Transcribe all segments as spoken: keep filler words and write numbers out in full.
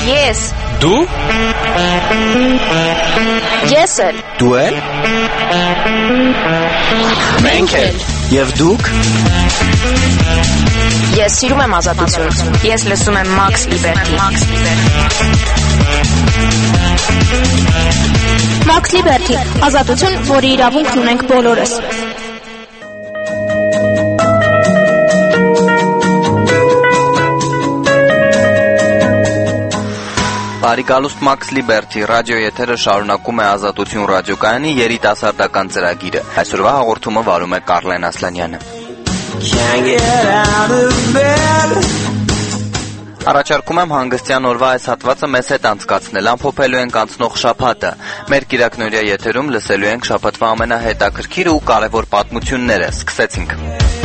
Ես։ Դու։ Ես էլ։ Դու էլ։ Մենք էլ։ Եվ դուք։ Ես սիրում եմ ազատություն։ Ես լսում եմ Max Liberty։ Max Liberty, ազատություն, որի իրավունքն ունենք բոլորս։ Բարիկալուստ Max Liberty ռադիո եթերը շարունակում է Ազատություն ռադիոկայանի երիտասարդական ծրագիրը։ Այսօրվա հաղորդումը վարում է Կարլեն Ասլանյանը։ Առաջարկում եմ հանգստյան օրվա այս հատվածը մեզ հետ անցկացնել, ամփոփելու ենք անցնող շաբաթը։ Մեր կիրակնօրյա եթերում լսելու ենք շաբաթվա ամենահետաքրքիր ու կարևոր պատմությունները։ Սկսեցինք։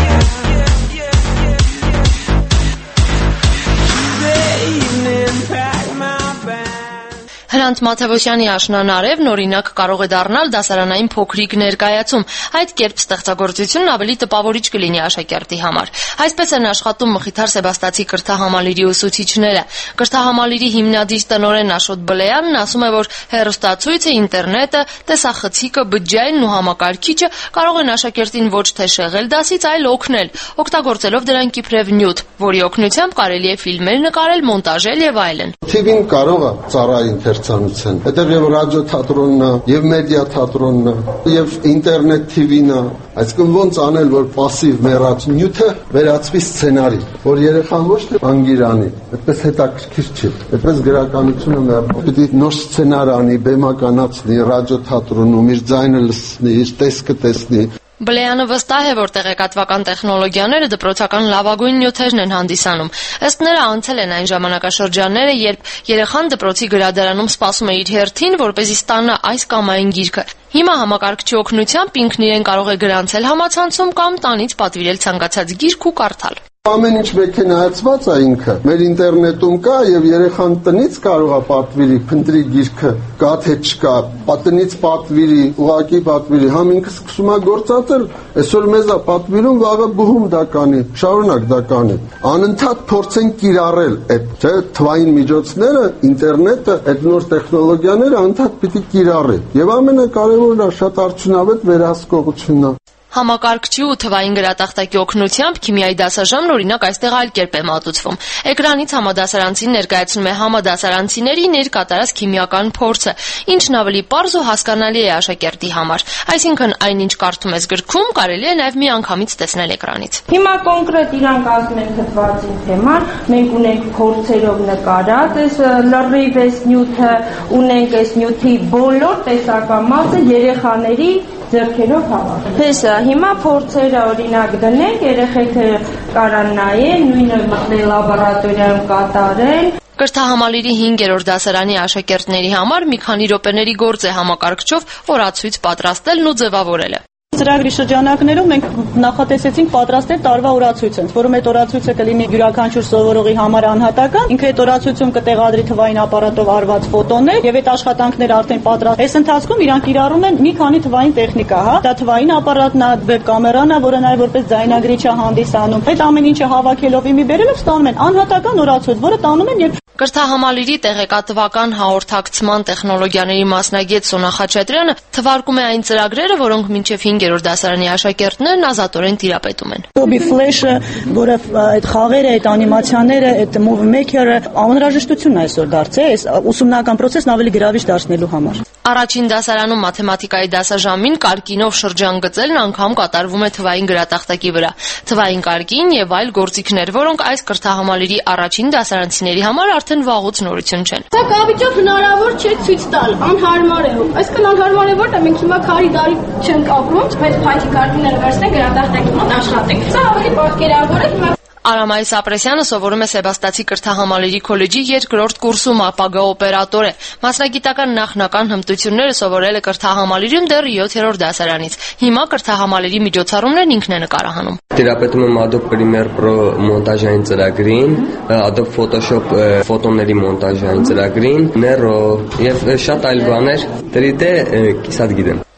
Հրանտ Մաթևոսյանի աշնան արևն օրինակ կարող է դառնալ դասարանային փոքրիկ ներկայացում։ Այդ կերպ ստեղծագործությունն ավելի տպավորիչ կլինի աշակերտի համար։ Այսպես են աշխատում Մխիթար Սեբաստացի կրթահամալիրի ուսուցիչները։ Կրթահամալիրի հիմնադիր տնօրեն Աշոտ Բլեյանն ասում է, որ հեռուստացույցը, ինտերնետը, տեսախցիկը, բջջայինն ու համակարգիչը կարող են աշակերտին ոչ թե շեղել դասից, այլ օգնել, օգտագործելով դրանք իբրև նյութ, որի օգնությամբ կարելի է ֆիլմեր նկարել, մոնտաժել եւ այլն։ Թիվին կարող է ծառայ ինտերցանության։ Այդտեղ եւ ռադիո թատրոնն է, եւ մեդիա թատրոնն է, եւ ինտերնետ թիվին է։ Այսինքն ոնց անել, որ пассив մեռած նյութը վերածվի սցենարի, որ երեխան ոչ թե անգիրանի, այդպես հետաքրքիր չի։ Այդպես գրականությունը մեռնում։ Պիտի նոր սցենար անի, բեմականացնի, ռադիո թատրոնում իր ձայնը լսնի, իր տեսքը տեսնի։ Բլեյանը վստահ է, որ տեղեկատվական տեխնոլոգիաները դպրոցական լավագույն նյութերն են հանդիսանում։ Ըստ նրա անցել են այն ժամանակաշրջանները, երբ երեխան դպրոցի գրադարանում սպասում է իր հերթին, որպեսզի ստանա այս կամ այն գիրքը։ Հիմա համակարգչի օգնությամբ ինքն իրեն կարող է գրանցել համացանցում կամ տանից պատվիրել ցանկացած գիրք ու կարդալ։ Ամեն ինչ մեքենայացված է ինքը։ Մեր ինտերնետում կա եւ երեխան տնից կարող է պատվիրի, փնտրի գիրքը, կա թե չկա, տնից պատվիրի, ուղակի պատվիրի, համ ինքը սկսում է գործածել, այսօր մեզ է պատվիրում, վաղը բուհում դա կանի, շարունակ դա կանի։ Անընդհատ փորձեն կիրառել այդ թե թվային միջոցները, ինտերնետը, այդ նոր տեխնոլոգիաները անընդհատ պիտի կիրառի։ Եվ ամենակարևորը շատ արդյունավետ վերահսկողությունն է։ Համակարգչի ու թվային գրատախտակի օգնությամբ քիմիայի դասաժամն օրինակ այստեղ այլ կերպ է մատուցվում։ Էկրանից համադասարանցին ներկայացնում է համադասարանցիների ներկատարած քիմիական փորձը, ինչն ավելի պարզ ու հասկանալի է աշակերտի համար։ Այսինքն այնինչ կարդում ես գրքում, կարելի է նաև միանգամից տեսնել էկրանից։ Հիմա կոնկրետ իրանք ասում են թվացին թեման, մենք ունենք փորձերով նկարած, այս լրիվ այս նյութը, ունենք այս նյութի բոլոր տեսական մասը երեխաների ձեռքերով հավաք։ Հեսա հիմա փորձերը օրինակ դնենք, երեխեքը կարան նայեն, նույնը մտնել լաբորատորիայում կատարեն։ Կրթահամալիրի հինգերորդ դասարանի աշակերտների համար մի քանի րոպեների գործ է համակարգչով օրացույց պատրաստելն ու ձևավորելը։ Ծրագրի շրջանակներում մենք նախատեսեցինք պատրաստել տարվա օրացույցը, որում այդ օրացույցը կլինի յուրաքանչյուր սովորողի համար անհատական, ինքը այդ օրացույցում կտեղադրի թվային ապարատով արված ֆոտոներ եւ այդ աշխատանքները արդեն պատրաստ։ Այս ընթացքում իրանք կիրառում են մի քանի թվային տեխնիկա, հա, դա թվային ապարատն է, վեբ կամերան է, որը նաեւ որպես ձայնագրիչ է հանդիսանում։ Այդ ամեն ինչը հավաքելով իմի բերելով ստանում են անհատական օրացույց, որը տանում են երբ Կրթահամալիրի տեղեկատվական հաղորդակցման տեխնոլոգիաների մասնագետ Սոնա Խաչատրյանը թվարկում է այն ծրագրերը, որոնք մինչև հինգերորդ դասարանի աշակերտներն azատորեն տիրապետում են։ Adobe Flash-ը, որը այդ խաղերը, այդ անիմացիաները, այդ movie maker-ը անհրաժեշտություն այսօր դարձել է, այս ուսումնական process-ն ավելի գրավիչ դարձնելու համար։ Առաջին դասարանում մաթեմատիկայի դասաժամին կարկինով շրջան գծելն անգամ կատարվում է թվային գրատախտակի վրա։ Թվային կարկին եւ այլ գործիքներ, որոնք այս կրթահամալիրի առաջին դասարանցիների համար արդեն վաղուց նորություն չեն։ Սա կավիճակ հնարավոր չէ ցույց տալ, անհարմար է։ Այսքան անհարմար է, որ մենք հիմա քարի դարի չենք ապրում, բայց փայտի կարկինները վերցնենք գրատախտակի մոտ աշխատենք։ Սա ավելի պատկերավոր է հիմա։ Արամայիս Ապրեսյանը սովորում է Սեբաստացի կրթահամալիրի քոլեջի երկրորդ կուրսում, ապագա օպերատոր է։ Մասնագիտական նախնական հմտությունները սովորել է կրթահամալիրում դեռ յոթերորդ դասարանից։ Հիմա կրթահամալիրի միջոցառումներն ինքն է նկարահանում։ Տիրապետում եմ Adobe Premiere Pro մոնտաժային ծրագրին, Adobe Photoshop ֆոտոների մոնտաժային ծրագրին, Nero եւ շատ այլ բաներ, դրի դե կիսատ գիտեմ։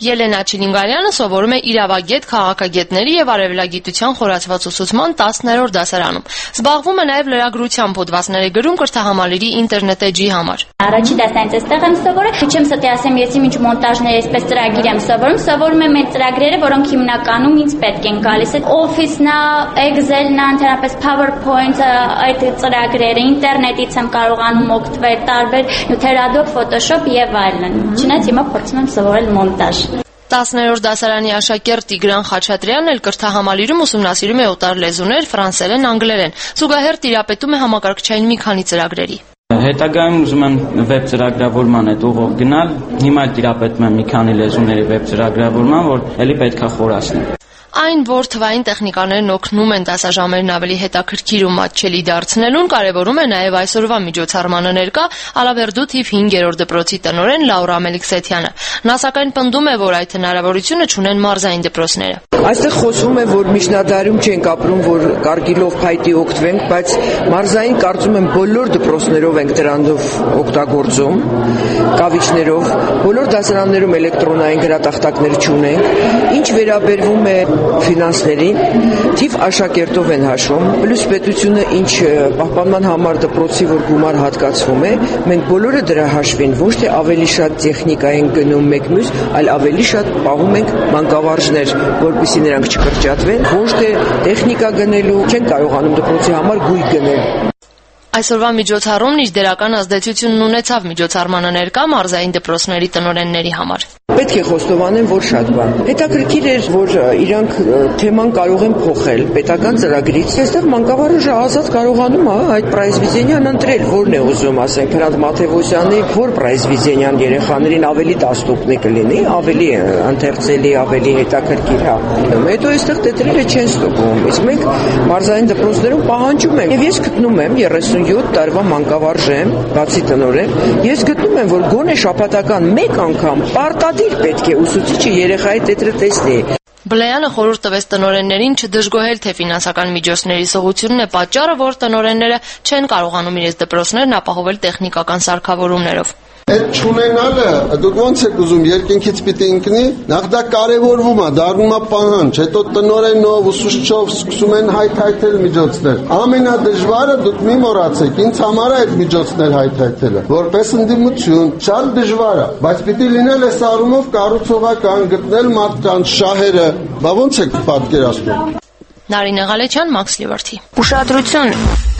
Ելենա Չիլինգարյանը սովորում է իրավագետ, քաղաքագետների եւ արևելագիտության խորացված ուսուցման տասներորդ դասարանում։ Զբաղվում է նաեւ լրագրությամբ, հոդվածներ է գրում կրթահամալիրի ինտերնետ էջի համար։ Առաջի դասանից էստեղ եմ սովորել, չեմ ստի ասեմ, ես ինչ մոնտաժներ այսպես ծրագիր եմ սովորում, սովորում եմ այդ ծրագրերը, որոնք հիմնականում ինձ պետք են գալիս։ Office-նա, Excel-նա, ընդհանրապես PowerPoint, այդ ծրագրերը, ինտերնետից եմ կարողանում օգտվել, տարբեր նյութեր, Adobe, Photoshop եւ այլն։ Չնայած հիմա փորձում եմ սովորել մոնտաժ։ տասներորդ դասարանի աշակերտ Տիգրան Խաչատրյանն էլ կրթահամալիրում ուսումնասիրում է օտար լեզուներ, ֆրանսերեն, անգլերեն։ Զուգահեռ տիրապետում է համակարգչային մի քանի ծրագրերի։ Հետագայում ուզում եմ վեբ ծրագրավորման հետ ուղղով գնալ։ Հիմա տիրապետում եմ մի քանի լեզուների վեբ ծրագրավորման, որ ելի պետքա խորացնեմ։ Այն, որ թվային տեխնիկաներն օգնում են դասաժամերն ավելի հետաքրքիր ու մատչելի դարձնելուն, կարևորում է նաև այսօրվա միջոցառմանը ներկա Ալավերդու թիվ հինգերորդ դպրոցի տնօրեն Լաուրա Մելիքսեթյանը։ Նա սակայն պնդում է, որ այդ հնարավորությունը չունեն մարզային դպրոցները։ Այստեղ խոսվում է, որ միջնադարում չենք ապրում, որ կարգիլով փայտի օգտվենք, բայց մարզային կարծում եմ բոլոր դպրոցներով ենք դրանով օգտագործում, կավիճներով, բոլոր դասարաններում էլեկտրոնային գրատախտակներ չունենք։ Ինչ վերաբերվում է ֆինանսներին, թիվ աշակերտով են հաշվում, պլյուս պետությունը ինչ պահպանման համար դպրոցի որ գումար հատկացվում է, մենք բոլորը դրա հաշվին ոչ թե ավելի շատ տեխնիկա են գնում մեկ մյուս, այլ ավելի շատ պահում ենք մանկավարժներ, որպեսզի նրանք չկրճատվեն, ոչ թե տեխնիկա գնելու չեն կարողանում դպրոցի համար գույք գնել։ Այսօրվա միջոցառումն իր դերական ազդեցությունն ունեցավ միջոցառմանը ներկա մարզային դպրոցների տնօրենների համար։ Պետք է խոստովանեմ, որ շատ բան։ Հետաքրքիր էր, որ իրանք թեման կարող են փոխել պետական ծրագրից։ Այստեղ մանկավարժը ազատ կարողանում է այդ պրայզվիզենյան ընտրել, որն է ուզում, ասենք, Հրանտ Մաթեւոսյանի, որ պրայզվիզենյան երեխաներին ավելի դաստուկնի կլինի, ավելի ընթերցելի, ավելի հետաքրքիր հա։ Հետո այստեղ տետրերը չեն ստուգում։ Իսկ մենք մարզային դպրոցներում պահանջում ենք։ Եվ ես գտնում եմ երեսունյոթ տարվա մանկավարժ եմ, բացի տնօրեն, ես գտնում եմ, որ գոնե շաբաթական մեկ անգամ պարտադիր պետք է ուսուցիչը երեխայի տետրը տեսնի։ Բլեյանը խորհուրդ տվեց տնօրեններին չդժգոհել, թե ֆինանսական միջոցների սղությունն է պատճառը, որ տնօրենները չեն կարողանում իրենց դպրոցներն ապահովել տեխնիկական սարքավորումներով։ Այդ չունենալը դուք ոնց եք ուզում երկինքից պիտի ընկնի, նախ դա կարևորվում է, դառնում է պահանջ, հետո տնօրենով, ուսուցչով սկսում են հայթայթել միջոցներ։ Ամենադժվարը դուք մի մոռացեք, ինձ համար է այդ միջոցներ հայթայթելը, որպես ընդդիմություն, շատ դժվար է, բայց պիտի լինել այս առումով կառուցողական, գտնել մարդկանց շահերը, բա ոնց եք պատկերացնում։ Նարինե Ղալեչյան, Max Liberty։ Ուշադրություն։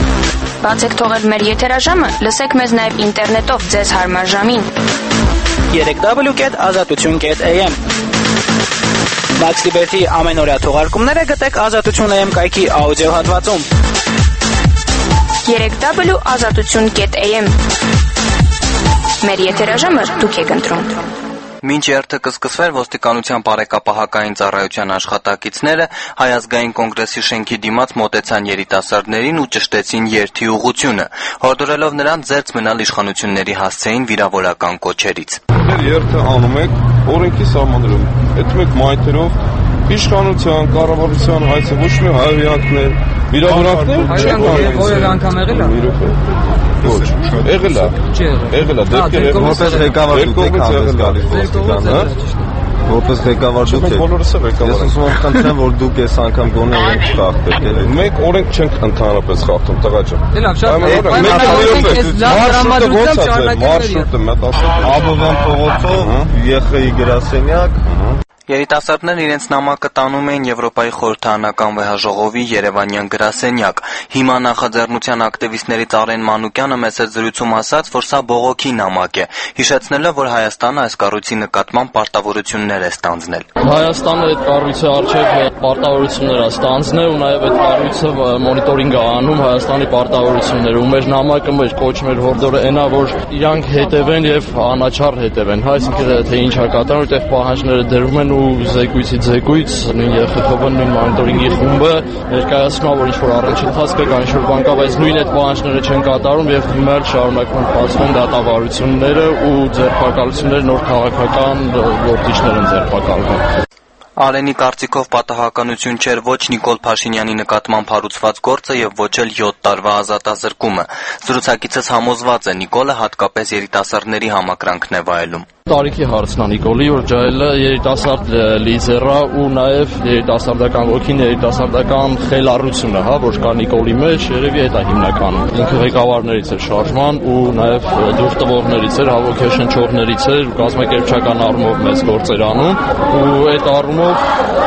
Բաց եք թողել մեր եթերաժամը, լսեք մեզ նաև ինտերնետով ձեզ հարմար ժամին։ երեք w կետ ազատություն կետ a m Max Liberty ամենօրյա թողարկումները գտեք ազատություն a m կայքի աուդիո հատվածում։ երեք w ազատություն կետ a m Մեր եթերաժամը դուք եք ընտրում։ Մինչ երթը կսկսվեր ոստիկանության բարեկապահական ծառայության աշխատակիցները Հայ ազգային կոնգրեսի շենքի դիմաց մոտեցան երիտասարդներին ու ճշտեցին երթի ուղղությունը, հորդորելով նրանց զերծ մնալ իշխանությունների հասցեին վիրավորական կոչերից։ Մեր երթը անում եք օրենքի սահմաններում, այդ մեկ մայթերով իշխանության, կառավարության հայցը ոչ մի հայհոյանքներ, վիրավորանքներ չեն անում։ Որևէ անգամ եղել է։ Ոչ, եղել է։ Եղել է, դեպքեր եղել։ Որպես ղեկավար դուք եք գալիս ոստիկանը։ Որպես ղեկավար դուք եք։ Բոլորս էլ ղեկավար։ Ես ուզում եմ խնդրեմ, որ դուք այս անգամ գոնե օրենք չխախտեք, էլի։ Մենք օրենք չենք ընդհանրապես խախտում, տղա ջան։ Դե լավ, շատ Աբովյան փողոցով ԵԽ-ի գրասենյակ Երիտասարդներն իրենց նամակը տանում էին Եվրոպայի խորհրդարանական վեհաժողովի Երևանյան գրասենյակ։ Հիմա նախաձեռնության ակտիվիստներից Արեն Մանուկյանը մեծ զրույցում ասաց, որ սա բողոքի նամակ է, հիշեցնելով, որ Հայաստանը այս կառույցի նկատմամբ պարտավորություններ է ստանձնել։ Հայաստանը այդ կառույցի արժեք պարտավորություններ է ստանձնել ու նաև այդ կառույցը մոնիտորինգ է անում Հայաստանի պարտավորությունները։ Ու մեր նամակը, մեր կոչը, մեր հորդորը այնա, որ իրանք հետևեն եւ անաչառ հետևեն։ Այսինքն թե ինչ է կատարում, այդտեղ պահանջները դրվում են ու զեկույցից զեկույց նույն ԵԽԹՎ-ն նույն մոնիտորինգի խումբը ներկայացնում է, որ ինչ-որ առնչություն կա, կան ինչ-որ բան կա, բայց նույն այդ պահանջները չեն կատարում եւ հիմա շարունակում են բացվում դատավարությունները ու ձերբակալությունները նոր քաղաքական գործիչներ են ձերբակալվում։ Արենի կարծիքով պատահականություն չէր ոչ Նիկոլ Փաշինյանի նկատմամբ հարուցված գործը եւ ոչ էլ յոթ տարվա ազատազրկումը։ Զրուցակիցս համոզված է Նիկոլը հատկապես երիտասարդների համակրանքն է վայելում։ տարիքի հարցն է Նիկոլի, որ ջահելը երիտասարդ լիզերա ու նաև երիտասարդական ոգին, երիտասարդական խելառությունը, հա, որ կա Նիկոլի մեջ, երևի այդ է հիմնականում։ Ինքը ղեկավարներից էր շարժման ու նաև դուրս տվողներից էր, հավաքեշնչողներից էր, կազմակերպչական առումով մեծ գործեր անում ու այդ առումով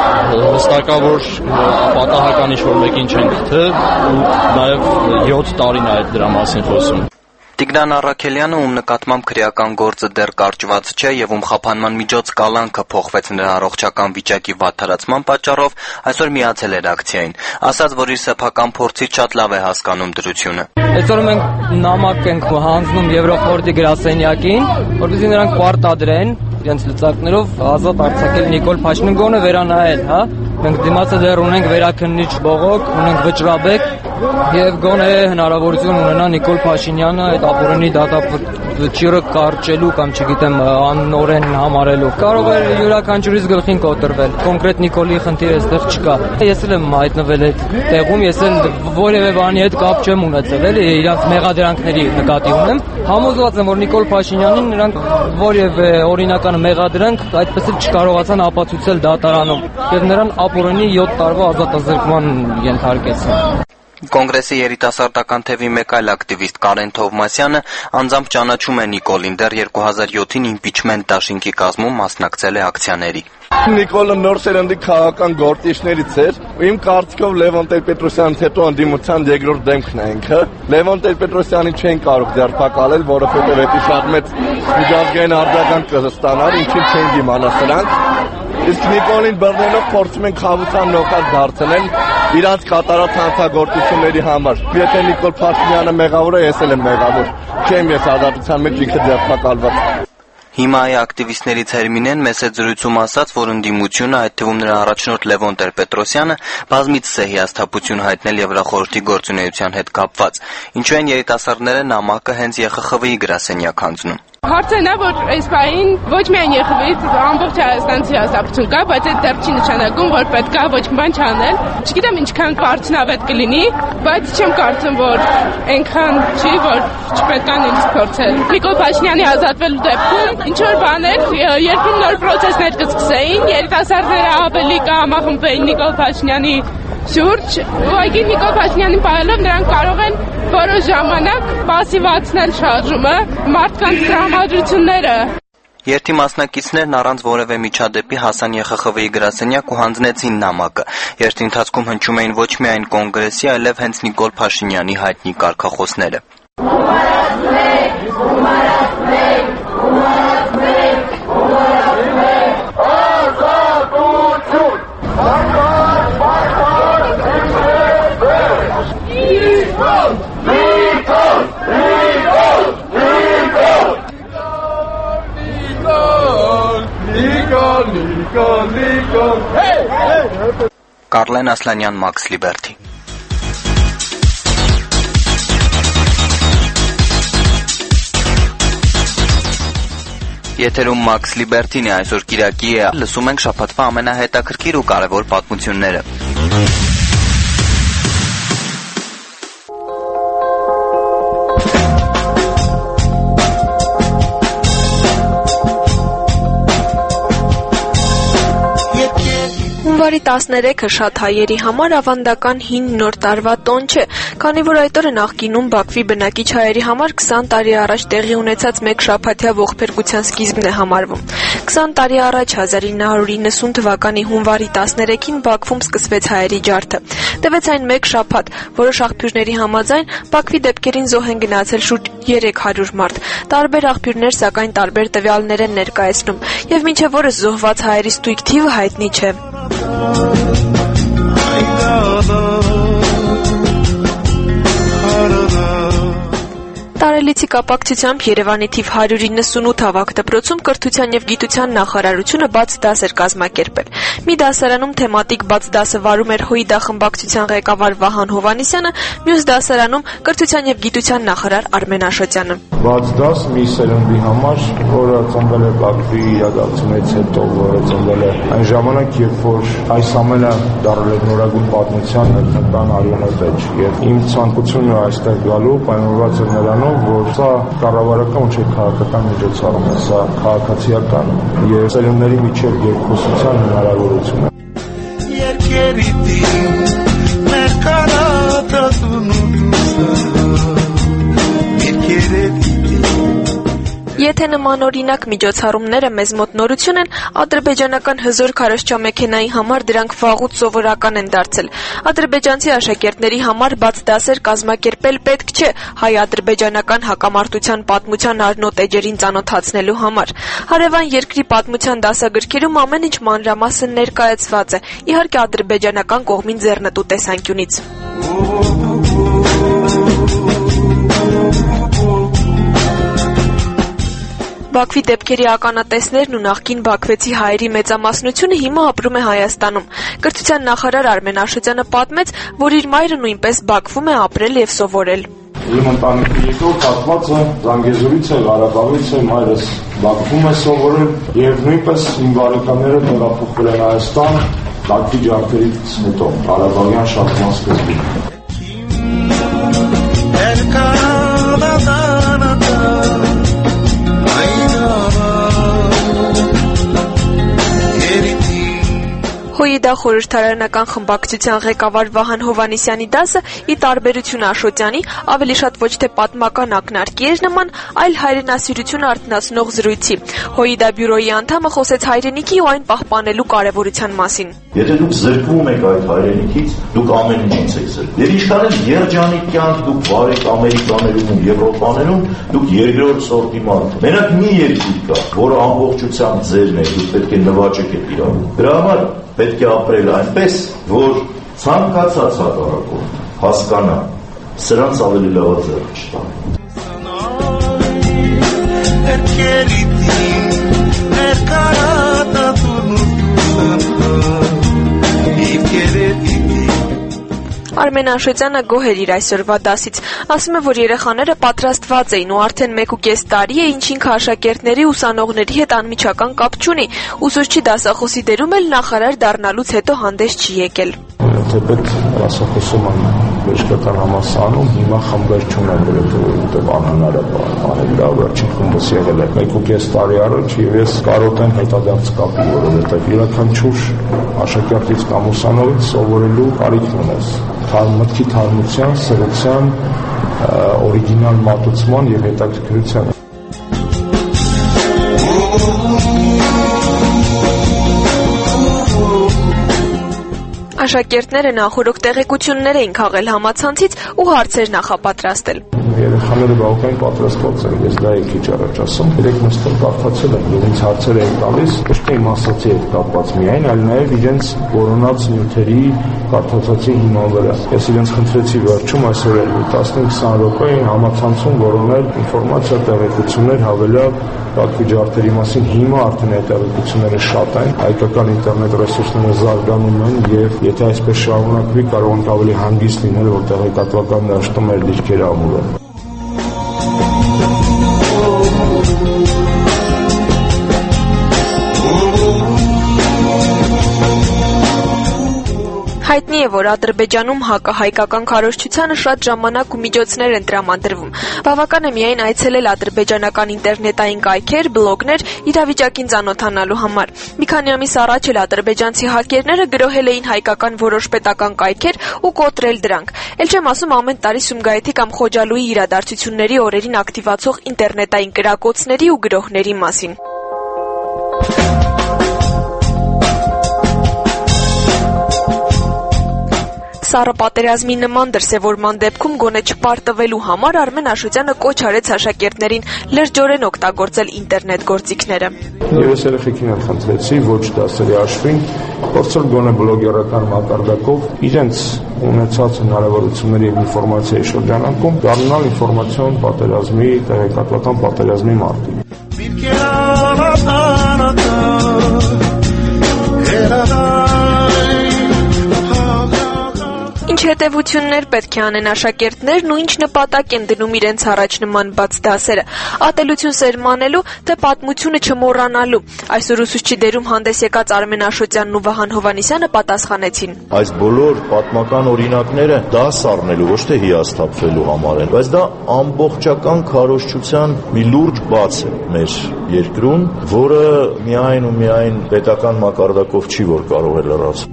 հստակա որ պատահական ինչ-որ մեկին չեն գտել ու նաև յոթ տարին է այդ դրա մասին խոսում։ Տիգրան Առաքելյանը, ում նկատմամբ քրեական գործը դեռ կարճված չէ եւ ում խափանման միջոց կալանքը փոխվեց նրա առողջական վիճակի վատթարացման պատճառով, այսօր միացել էր ակցիային, ասաց, որ իր սեփական փորձից շատ լավ է հասկանում դրությունը։ Այսօր մենք նամակ ենք հանձնում Եվրոխորհրդի գրասենյակին, որպեսզի նրանք պարտադրեն իրենց լծակներով ազատ արձակել Նիկոլ Փաշինյանին, գոնե վերանայել, հա։ Մենք դիմացը դեռ ունենք վերաքննիչ բողոք, ունենք վճռաբեկ եւ գոնե հնարավորություն ունենա Նիկոլ Փաշինյանը այդ ապօրինի դատավճիռը կարճելու կամ չգիտեմ անօրեն համարելով։ Կարող է յուրաքանչյուրից գլխին կոտրվել։ Կոնկրետ Նիկոլի խնդիրը այստեղ չկա։ Ես էլ եմ հայտնվել այդ տեղում, ես էլ որևէ բանի հետ կապ չեմ ունեցել, էլի իրանց մեղադրանքների նկատի ունեմ։ Համոզված եմ, որ Նիկոլ Փաշինյանին նրանք որևէ օրինական մեղադրանք այդպես էլ չկարողացան ապացուցել դատարանում եւ նրան ապօրինի յոթ տարվա ազատազրկման ենթարկեցին։ Կոնգրեսի երիտասարդական թևի մեկ այլ ակտիվիստ Կարեն Թովմասյանը անձամբ ճանաչում է Նիկոլին, դեռ երկու հազար յոթին իմպիչմենտ դաշինքի կազմում մասնակցել է ակցիաների։ Նիկոլը նոր սերնդի քաղաքական գործիչներից էր, ու իմ կարծիքով Լևոն Տեր-Պետրոսյանից հետո ընդդիմության երկրորդ դեմքն է ինքը։ Լևոն Տեր-Պետրոսյանին չեն կարող ձերբակալել, որովհետև դա շատ մեծ միջազգային արձագանք կստանար, ինչին չեն դիմանա սրանք։ Իսկ Նիկոլին բռնելով փորձում են խավության նոկատ դարձնել իրանց կատարած հանցագործությունների համար։ Եթե Նիկոլ Փաշինյանը մեղավոր է, ես էլ եմ մեղավոր։ Չեմ ես ազատության մեջ ինքը ձերբակալված։ Հիմա այ ակտիվիստներից Հերմինեն մեծ է զրույցում ասաց, որ ընդդիմությունը, այդ թվում նրա առաջնորդ Լևոն Տեր-Պետրոսյանը, բազմիցս է հիասթափություն հայտնել Եվրախորհրդի գործունեության հետ կապված, ինչու են երիտասարդները նամակը հենց Ե Խ Խ V-ի գրասենյակ հանձնում։ Հարցը նա, որ այս բային ոչ միայն Ե Խ Խ-ից ամբողջ Հայաստանցի հիասթափություն կա, բայց այդ դեռ չի նշանակում, որ պետք է ոչ մի բան չանել։ Չգիտեմ ինչքան արդյունավետ կլինի, բայց չեմ կարծում, որ այնքան չի, որ չպետք է նույնիսկ փորձել։ Նիկոլ Փաշինյանի ազատվելու դեպքում ինչ որ բաներ, երբին նոր պրոցեսներ կսկսեին, երիտասարդները ավելի կհամախմբվեին Նիկոլ Փաշինյանի շուրջ, ուղղակի Նիկոլ Փաշինյանին պահելով նրանք կարող են որոշ ժամանակ պասիվացնել շարժումը, մարդկանց տրամադրությունները։ Երթի մասնակիցներն առանց որևէ միջադեպի հասան Ե Խ Խ V-ի գրասենյակ ու հանձնեցին նամակը։ Երթի ընթացքում հնչում էին ոչ միայն կոնգրեսի, այլև հենց Նիկոլ Փաշինյանի հայտնի կարգախոսները։ Կարլեն Ասլանյան, Մաքս Լիբերթի։ Եթերում Մաքս Լիբերթին է, այսօր կիրակի է, լսում ենք շաբաթվա ամենահետաքրքիր ու կարևոր պատմությունները։ Հունվարի տասներեքը շատ հայերի համար ավանդական հին նոր տարվա տոն չէ, քանի որ այդ օրը նախկինում Բաքվի բնակիչ հայերի համար քսան տարի առաջ տեղի ունեցած մեկ շաբաթյա ողբերգության սկիզբն է համարվում։ քսան տարի առաջ հազար ինը հարյուր իննսուն թվականի հունվարի տասներեքին Բաքվում սկսվեց հայերի ջարդը։ Տևեց այն մեկ շաբաթ, որոշ աղբյուրների համաձայն Բաքվի դեպքերին զոհ են գնացել շուրջ երեք հարյուր մարդ։ Տարբեր աղբյուրներ սակայն տարբեր տվյալներ են ներկայացնում, եւ մինչեւ օրս զոհված հայերի ստույգ թիվը հայտնի չէ։ Տարելիցի կապակցությամբ Երևանի թիվ հարյուր իննսունութ ավագ դպրոցում կրթության եւ գիտության նախարարությունը բաց դաս էր կազմակերպել։ Մի դասարանում թեմատիկ բաց դասը վարում էր ՀՅԴ խմբակցության ղեկավար Վահան Հովհաննիսյանը, մյուս դասարանում կրթության եւ գիտության նախարար Արմեն Աշոտյանը։ Բաց դաս մի սերնդի համար, որը ծնվել է Բաքվի իրադարձությունից հետո, որը ծնվել է այն ժամանակ, երբ որ այս ամենը դառել է նորագույն պատմության հետնական արյունը մեջ։ Եվ իմ ցանկությունը այստեղ գալու պայմանավորված է նրանով, եմ, որ սա կառավարական չէ քաղաքական միջոցառում է, սա քաղաքացիական եւ ծերունների միջև երկխոսության հնարավորություն է։ Երկերիտի մեր Եթե նմանօրինակ միջոցառումները մեզ մոտ նորություն են, ադրբեջանական հզոր քարոզչամեքենայի համար դրանք վաղուց սովորական են դարձել։ Ադրբեջանցի աշակերտների համար բաց դասեր կազմակերպել պետք չէ հայ-ադրբեջանական հակամարտության պատմության առնոտ էջերին ծանոթացնելու համար։ Հարևան երկրի պատմության դասագրքերում ամեն ինչ մանրամասն ներկայացված է, իհարկե ադրբեջանական կողմին ձեռնտու տեսանկյունից։ Բաքվի դեպքերի ականատեսներն ու նախկին բաքվեցի հայերի մեծամասնությունը հիմա ապրում է Հայաստանում։ Կրթության նախարար Արմեն Աշոտյանը պատմեց, որ իր մայրը նույնպես Բաքվում է ապրել եւ սովորել։ Իմ ընտանիքի երկրորդ հատվածը Զանգեզուրից է, Ղարաբաղից է, մայրս Բաքվում է սովորել եւ նույնպես իմ բարեկամները տեղափոխվել են Հայաստան Բաքվի ջարդերից հետո, Ղարաբաղյան շարժման սկզբին։ Հույդա խորհրդարանական խմբակցության ղեկավար Վահան Հովանեսյանի դասը ի տարբերություն Աշոտյանի ավելի շատ ոչ թե պատմական ակնարկի էր նման, այլ հայրենասիրություն արթնացնող զրույցի։ Հույդա բյուրոյի անդամը խոսեց հայրենիքի ու այն պահպանելու կարևորության մասին։ Եթե դուք զրկվում եք այդ հայրենիքից, դուք ամեն ինչից եք զրկվում։ Եվ ինչքան էլ երջանիկ կյանք դուք վարեք Ամերիկաներում ու Եվրոպաներում, դուք երկրորդ սորտի մարդ։ Մենակ մի երկիր կա, որը ամբողջությամբ ձերն է, դուք պետք է նվաճեք այդ իրավունքը։ Դրա համար պետք է ապրել այնպես, որ ցանկացած հակառակորդ հասկանա, սրանց ավելի լավ ձեռք չտան։ Արմեն Աշոտյանը գոհ էր իր այսօրվա դասից, ասում է, որ երեխաները պատրաստված էին ու արդեն մեկ ու կես տարի է, ինչ ինքը աշակերտների ուսանողների հետ անմիջական կապ չունի, ուսուցչի դասախոսի դերում էլ նախարար դառնալուց հետո հանդես չի եկել։ Թեպետ դասախոսում են բժշկական համալսարանում, հիմա խմբեր չունեն, որովհետև անհնար է բանել, դա վերջին խումբս եղել է մեկ ու կես տարի առաջ եւ ես կարոտ եմ հետադարձ կապի, որովհետև յուրաքանչյուր աշակերտից կամ ուսանողից սովորելու կարիքն ունես։ Մտքի թարմության, սրության, օրիգինալ մատուցման եւ հետաքրքրության։ Աշակերտները նախորդ տեղեկություններ էին քաղել համացանցից ու հարցեր նախապատրաստել։ Երեխաները բավականին պատրաստված են, ես դա եք քիչ առաջ ասում, երեք նստել կարդացել են եւ ինձ հարցեր էին տալիս, ոչ թե իմ ասացի հետ կապված միայն, այլ նաեւ իրենց որոնած նյութերի կարդացածի հիման վրա։ Ես իրենց խնդրեցի վերջում այսօր էլ տասնհինգ-քսան րոպե համացանցում որոնել ինֆորմացիա, տեղեկություններ հավելյալ Բաքվի ջարդերի մասին։ Հիմա արդեն այդ տեղեկությունները շատ են, հայկական ինտերնետ ռեսուրսները զարգանում են եւ եթե այսպես շարունակվի, կարող ենք ավելի հանգիստ լինել, որ տեղեկատվական դաշտում մեր դիրքերը ամուր են։ Հայտնի է, որ Ադրբեջանում հակահայկական քարոզչությանը շատ ժամանակ ու միջոցներ են տրամադրվում։ Բավական է միայն այցելել ադրբեջանական ինտերնետային կայքեր, բլոգներ իրավիճակին ծանոթանալու համար։ Մի քանի ամիս առաջ էլ ադրբեջանցի հակերները գրոհել էին հայկական որոշ պետական կայքեր ու կոտրել դրանք։ Էլ չեմ ասում ամեն տարի Սումգայիթի կամ Խոջալույի իրադարձությունների օրերին ակտիվացող ինտերնետային կրակոցների ու գրոհների մասին։ Սառը պատերազմի նման դրսևորման դեպքում գոնե չպարտվելու համար Արմեն Աշոտյանը կոչ արեց աշակերտներին լրջորեն օգտագործել ինտերնետ գործիքները։ Եվ ես երեխեքին էլ խնդրեցի ոչ դասերի հաշվին փորձել գոնե բլոգերական մակարդակով իրենց ունեցած հնարավորությունների եւ ինֆորմացիայի շրջանակում դառնալ ինֆորմացիոն պատերազմի, տեղեկատվական պատերազմի մարտի։ Ինչ հետևություններ պետք է անեն աշակերտներն ու ինչ նպատակ են դնում իրենց առաջ նման բաց դասերը, ատելություն սերմանելու, թե պատմությունը չմոռանալու։ Այսօր ուսուցչի դերում հանդես եկած Արմեն Աշոտյանն ու Վահան Հովհաննիսյանը պատասխանեցին։ Այս բոլոր պատմական օրինակները դաս առնելու, ոչ թե հիասթափվելու համար են, բայց դա ամբողջական քարոզչության մի լուրջ բաց է մեր երկրում, որը միայն ու միայն պետական մակարդակով չի, որ կարող է լրացնել։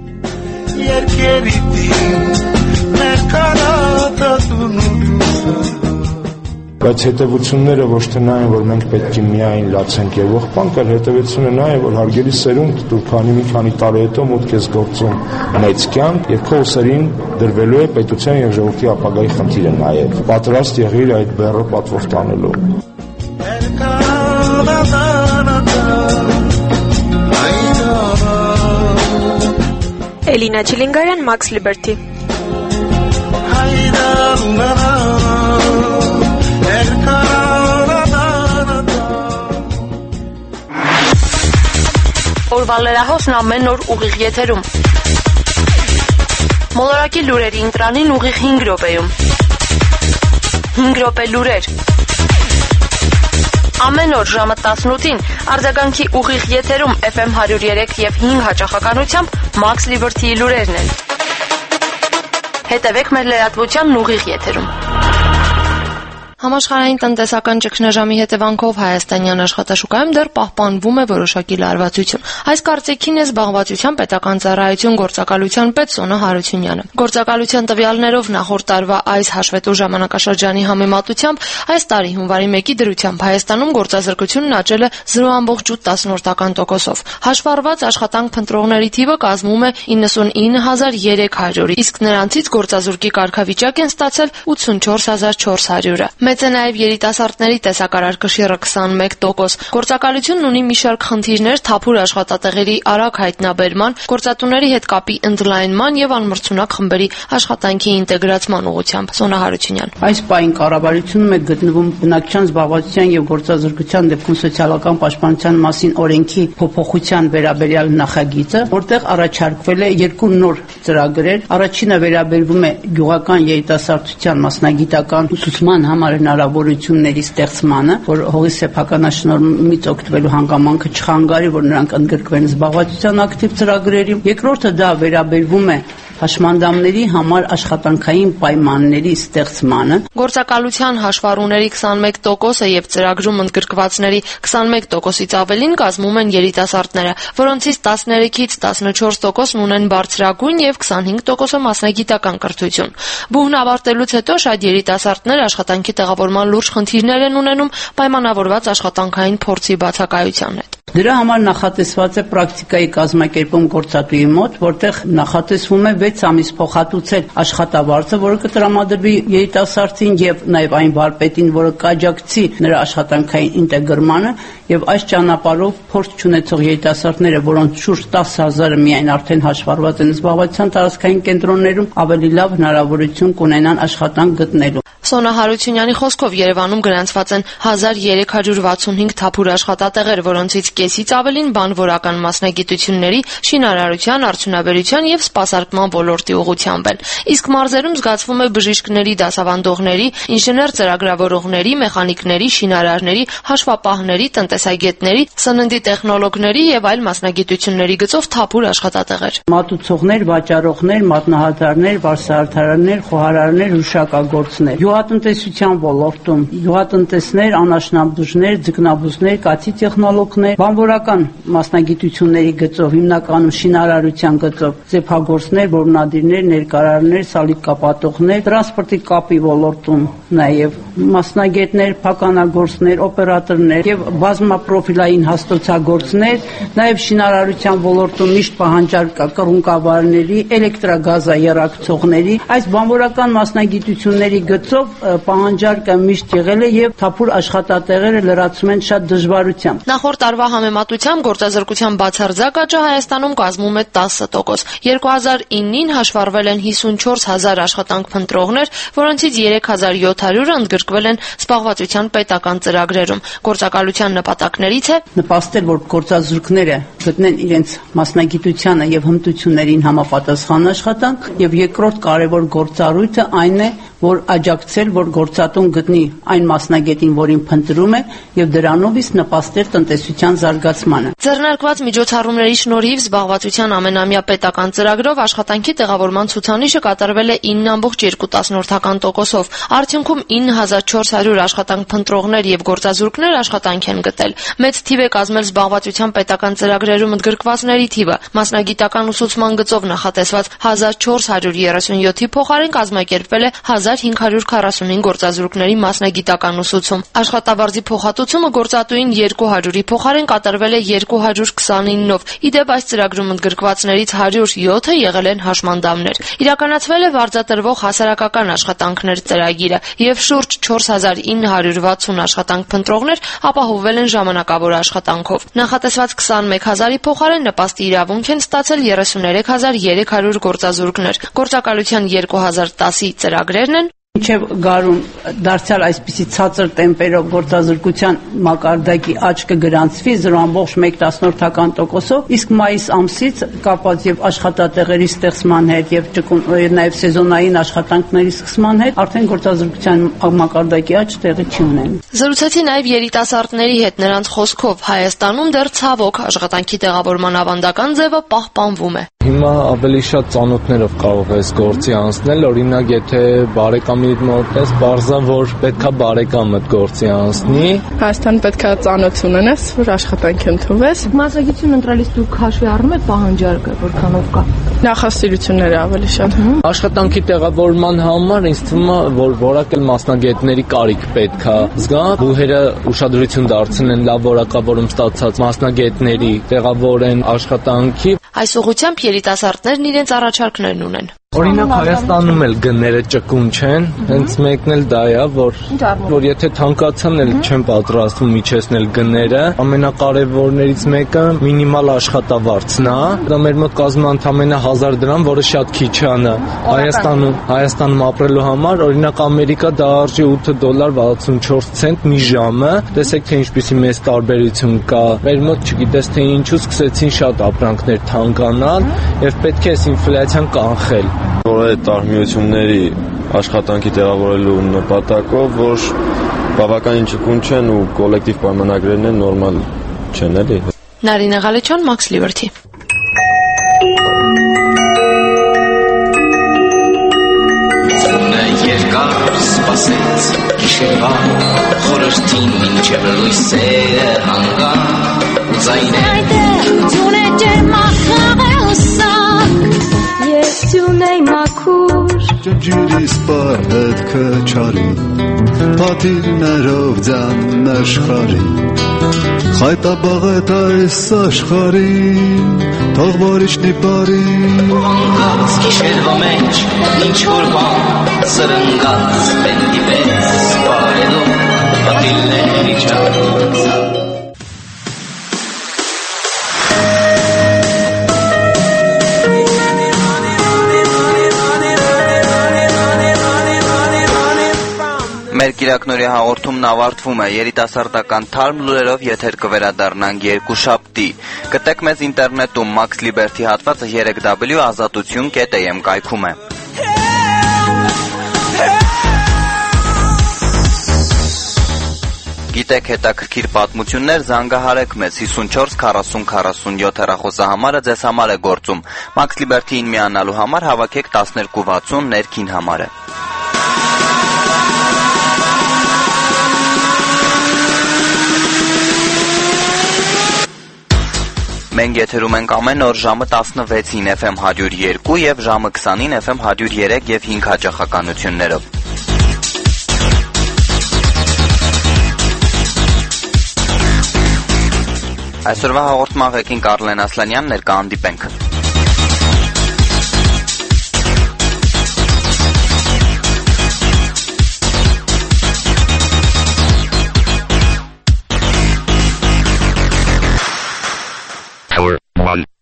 Բայց հետևությունները ոչ թե նա են, որ մենք պետք է միայն լացենք եւ ողբանք, այլ հետևությունը նա է, որ հարգելի սերունդ դու քանի մի քանի տարի հետո մուտք ես գործում մեծ կյանք եւ քո ուսերին դրվելու է պետության եւ ժողովրդի ապագայի խնդիրը նաեւ։ Պատրաստ եղիր այդ բեռը պատվով տանելու։ Էլինա Չիլինգարյան, Max Liberty։ Օրվա լրահոսն ամեն օր ուղիղ եթերում։ Մոլորակի լուրերի ընտրանին ուղիղ հինգ րոպեում։ հինգ րոպե լուրեր։ Ամեն օր ժամը տասնութին արձագանքի ուղիղ եթերում Էֆ Էմ հարյուր երեք եւ հինգ հաճախականությամբ Max Liberty-ի լուրերն են։ Հետևեք մեր լրատվությանն ուղիղ եթերում։ Համաշխարհային տնտեսական ճգնաժամի հետևանքով հայաստանյան աշխատաշուկայում դեռ պահպանվում է որոշակի լարվածություն։ Այս կարծիքին է զբաղվածության պետական ծառայություն գործակալության պետ Սոնա Հարությունյանը։ Գործակալության տվյալներով նախորդ տարվա այս հաշվետու ժամանակաշրջանի համեմատությամբ այս տարի հունվարի մեկի դրությամբ Հայաստանում գործազրկությունն աճել է զրո ամբողջ ութ տոկոսով։ Հաշվառված աշխատանք փնտրողների թիվը կազմում է իննսունինը հազար երեք հարյուր, իսկ նրանցից գործազուրկի կարգավիճակ են ստացել ութսունչորս հազար չորս հարյուրը։ Մեծ է նաև երիտասարդների տեսակարար կշիռը քսանմեկ տոկոս։ Գործակալությունն ունի մի շարք խնդիրներ թափուր աշխատատեղերի արագ հայտնաբերման, գործատուների հետ կապի ընդլայնման եւ անմրցունակ խմբերի աշխատանքի ինտեգրացման ուղղությամբ։ Սոնա Հարությունյան։ Այս պահին կառավարությունում է գտնվում բնակչության զբաղվածության եւ գործազրկության դեպքում սոցիալական պաշտպանության մասին օրենքի փոփոխության վերաբերյալ նախագիծը, որտեղ առաջարկվել է երկու նոր ծրագրեր։ Առաջինը վերաբերվում է գյուղական երիտասարդության մասնագիտական ուսուցման համար հնարավորությունների ստեղծմանը, որ հողի սեփականաշնորհումից օգտվելու հանգամանքը չխանգարի, որ նրանք ընդգրկվեն զբաղվածության ակտիվ ծրագրերի։ Երկրորդը դա վերաբերվում է հաշմանդամների համար աշխատանքային պայմանների ստեղծմանը։ Գործակալության հաշվառուների քսանմեկ տոկոսը եւ ծրագրում ընդգրկվածների քսանմեկ տոկոսից ավելին կազմում են երիտասարդները, որոնցից տասներեքից տասնչորս տոկոսն ունեն բարձրագույն եւ քսանհինգ տոկոսը մասնագիտական կրթություն։ Բուհն ավարտելուց հետո շատ երիտասարդներ աշխատանքի տեղավորման լուրջ խնդիրներ են ունենում պայմանավորված աշխատանքային փորձի բացակայության հետ։ Դրա համար նախատեսված է պրակտիկայի կազմակերպում գործատուի մոտ, որտեղ նախատեսվում է վեց ամիս փոխհատուցել աշխատավարձը, որը կտրամադրվի երիտասարդին եւ նաեւ այն վարպետին, որը կաջակցի նրա աշխատանքային ինտեգրմանը, եւ այս ճանապարհով փորձ չունեցող երիտասարդները, որոնց շուրջ տասը հազարը միայն արդեն հաշվառված են զբաղվածության տարածքային կենտրոններում, ավելի լավ հնարավորություն կունենան աշխատանք գտնելու։ Սոնա Հարությունյանի խոսքով Երևանում գրանցված են հազար երեք հարյուր վաթսունհինգ թափուր աշխատատեղեր, որոնցից կեսից ավելին բանվորական մասնագիտությունների, շինարարության, արդյունաբերության եւ սպասարկման ոլորտի ուղղությամբ են։ Իսկ մարզերում զգացվում է բժիշկների, դասավանդողների, ինժեներ ծրագրավորողների, մեխանիկների, շինարարների, հաշվապահների, տնտեսագետների, սննդի տեխնոլոգների եւ այլ մասնագիտությունների գծով թափուր աշխատատեղեր։ Մատուցողներ, վաճառողներ, մատնահարդարներ, վարսահարդարաններ, խոհարարներ, հուշակագործներ, յուղատնտեսության ոլորտում, յուղատնտեսներ, անաշնաբուժներ, ձկնաբուժներ, կացի տեխնոլոգներ, բանվորական մասնագիտությունների գծով, հիմնականում շինարարության գծով, ձեփագործներ, որմնադիրներ, ներկարարներ, սալիկապատողներ, տրանսպորտի կապի ոլորտում նաև մասնագետներ, փականագործներ, օպերատորներ եւ բազմապրոֆիլային հաստոցագործներ, նաև շինարարության ոլորտում միշտ պահանջարկ կա կռունկավարների, էլեկտրագազաեռակցողների, այս բանվորական մասնագիտությունների գծով պահանջարկը միշտ եղել է եւ թափուր աշխատատեղերը լրացում են շատ դժվարությամբ։ Նախորդ տարվա համեմատությամբ գործազրկության բացարձակ աճը Հայաստանում կազմում է տասը տոկոս։ երկու հազար իննին հաշվառվել են հիսունչորս հազար աշխատանք փնտրողներ, որոնցից երեք հազար յոթ հարյուրը ընդգրկվել են զբաղվածության պետական ծրագրերում։ Գործակալության նպատակներից է նպաստել, որ գործազուրկները գտնեն իրենց մասնագիտությանը եւ հմտություններին համապատասխան աշխատանք, եւ երկրորդ կարևոր գործառույթը այն է, որ աջակցել, որ գործատուն գտնի այն մասնագետին, որին փնտրում է, եւ դրանով իսկ նպաստել տնտեսության զարգացմանը։ Ձեռնարկված միջոցառումների շնորհիվ զբաղվածության ամենամյա պետական ծրագրով աշխատանքի տեղավորման ցուցանիշը կատարվել է ինը ամբողջ երկու տոկոսով։ Արդյունքում ինը հազար չորս հարյուր աշխատանք փնտրողներ եւ գործազուրկներ աշխատանք են գտել։ Մեծ թիվ է կազմել զբաղվածության պետական ծրագրերում ընդգրկվածների թիվը։ Մասնագիտական ուսուցման գծով նախատեսված հազար չորս հարյուր երեսունյոթի փոխարեն կազմակերպվել է հազար հինգ հարյուր քառասունհինգ գործազուրկների մասնագիտական ուսուցում։ Աշխատավարձի փոխհատուցումը գործատուին երկու հարյուրի փոխարեն կատարվել է երկու հարյուր քսանինով։ Իդեպ այս ծրագրում ընդգրկվածներից հարյուր յոթը եղել են հաշմանդամներ։ Իրականացվել է վարձատրվող հասարակական աշխատանքներ ծրագիրը եւ շուրջ չորս հազար ինը հարյուր վաթսուն աշխատանք փնտրողներ ապահովվել են ժամանակավոր աշխատանքով։ Նախատեսված քսանմեկ հազարի փոխարեն նպաստի իրավունք են ստացել երեսուներեք հազար երեք հարյուր գործազուրկներ։ Գործակալության երկու հազար տասի ծրագրերն են Մինչև գարուն դարձյալ այսպիսի ցածր տեմպերով գործազրկության մակարդակի աճ կգրանցվի զրո ամբողջ մեկ տասնորդական տոկոսով, իսկ մայիս ամսից կապված եւ աշխատատեղերի ստեղծման հետ եւ նաեւ սեզոնային աշխատանքների սկսման հետ արդեն գործազրկության մակարդակի աճ տեղի չի ունենում։ Զրուցեցի նաեւ երիտասարդների հետ, նրանց խոսքով Հայաստանում դեռ ցավոք աշխատանքի տեղավորման ավանդական ձևը պահպանվում է։ Հիմա ավելի շատ ծանոթներով կարող ես գործի անցնել, օրինակ եթե բարեկամիդ մոտ ես, բարձա որ պետքա բարեկամդ գործի անցնի։ Հայաստան պետքա ծանոթ ունենաս, որ աշխատանք ընդունվես։ Մասնագիտություն ընտրելիս դուք հաշվի առնում եք պահանջարկը, որքանով կա։ Նախասիրությունները ավելի շատ։ Աշխատանքի տեղավորման համար ինձ թվում է, որ որակել մասնագետների կարիք պետքա զգա, բուհերը ուշադրություն դարձնեն լավ որակավորում ստացած մասնագետների տեղավորեն աշխատանքի։ Այս ուղղությամբ երիտասարդներն իրենց առաջարկներն ունեն։ Օրինակ Հայաստանում էլ գները ճկուն չեն, հենց մեկն էլ դա է, որ որ եթե թանկացան էլ չեն պատրաստվում իջեցնել գները, ամենակարևորներից մեկը մինիմալ աշխատավարձն է, դա մեր մոտ կազմում է ընդամենը հազար դրամ, որը շատ քիչ է Հայաստանում, Հայաստանում ապրելու համար, օրինակ Ամերիկա դա արժի ութ դոլար վաթսունչորս ցենտ մի ժամը, տեսեք թե ինչպիսի մեծ տարբերություն կա։ Մեր մոտ չգիտես թե ինչու սկսեցին շատ ապրանքներ թանկանալ եւ պետք է այս ինֆլյացիան կանխել։ Որ այդ տարբերությունների աշխատանքի տեղավորելու նպատակով, որ բավականին ճկուն չեն ու կոլեկտիվ պայմանագրերն են նորմալ չեն, էլի։ Նարինե Ղալեչյան, Max Liberty։ Երկար սպասեց գիշերվա խորհրդին մինչև լույսերը հանգան ու ձայները Ես ճունեի մաքուր Ջջիրիս պահետքը չարի Պատիրներով ձան աշխարի Խայտաբաղետ այս աշխարի Թող որիշնի բարի Անկած գիշերվա մեջ ինչ-որ բան Սրնգած բենդի պես բարելով Պատիլների չարից Մեր կիրակնորի հաղորդումն ավարտվում է երիտասարդական թարմ լուրերով եթեր կվերադառնանք երկուշաբթի։ Գտեք մեզ ինտերնետում Max Liberty հատվածը երեք w ազատություն կետ am կայքում է։ Գիտեք հետաքրքիր պատմություններ, զանգահարեք մեզ հիսունչորս քառասուն քառասունյոթ հեռախոսահամարը ձեզ համար է գործում։ Max Liberty-ին միանալու համար հավաքեք տասներկու վաթսուն ներքին համարը։ Մենք եթերում ենք ամեն օր ժամը տասնվեցին F M հարյուր երկու եւ ժամը քսանին F M հարյուր երեք եւ հինգ հաճախականություններով։ Այսօրվա հաղորդման ղեկին Կարլեն Ասլանյանն էր, կհանդիպենք։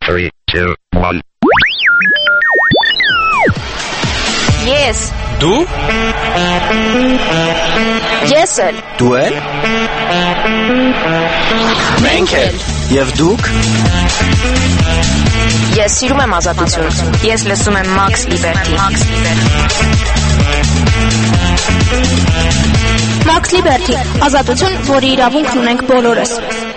three, two, one. Ես Դու Ես էլ Դու էլ Մենք էլ Եվ դուք Ես սիրում եմ ազատություն Ես լսում եմ Max Liberty Max Liberty ազատություն, որի իրավունքն ունենք բոլորս